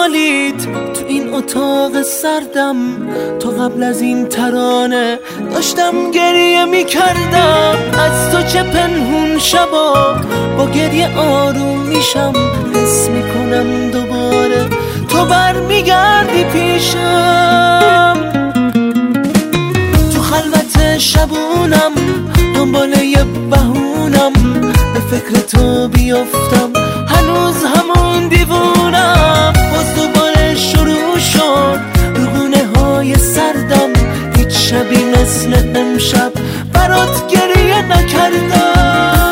خالیت تو این اتاق سردم. تو قبل از این ترانه داشتم گریه میکردم. از تو چه پنهون شبا با گریه آروم میشم. حس میکنم دوباره تو برمیگردی پیشم. تو خلوت شبونم دنبال یه بهونم به فکر تو بیفتم. هنوز همون دیوونم. باز دوباره شروع شد روگونه های سردم. هیچ شبی مثل امشب برات گریه نکردم.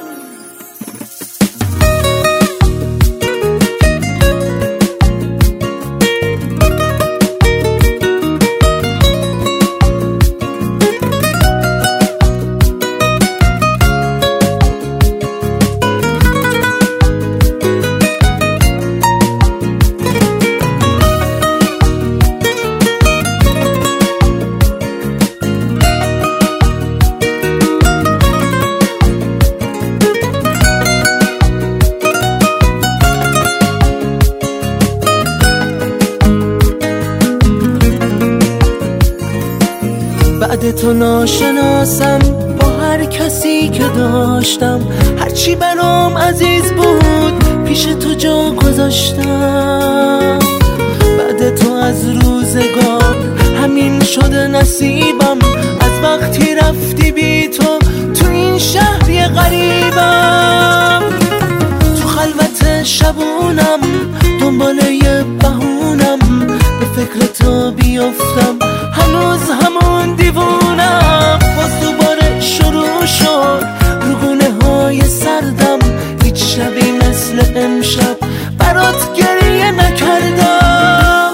بعد تو ناشناسم با هر کسی که داشتم. هرچی برام عزیز بود پیش تو جا گذاشتم. بعد تو از روزگار همین شده نصیبم. از وقتی رفتی بی تو این شهری غریبم. تو خلوت شبونم دنبال یه بهونم به فکر تو بیفتم. هنوز همون دیوونم. باز دوباره شروع شد روگونه های سردم. هیچ شبی مثل امشب برات گریه نکردم.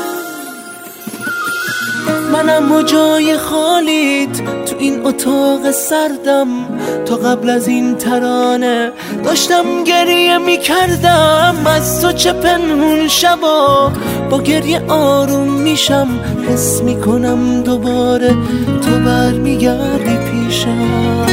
منم و جای خالیت تو این اتاق سردم. تا قبل از این ترانه داشتم گریه میکردم. از تو چه پنهون شبا با گریه آروم میشم. حس میکنم دوباره تو برمیگردی پیشم.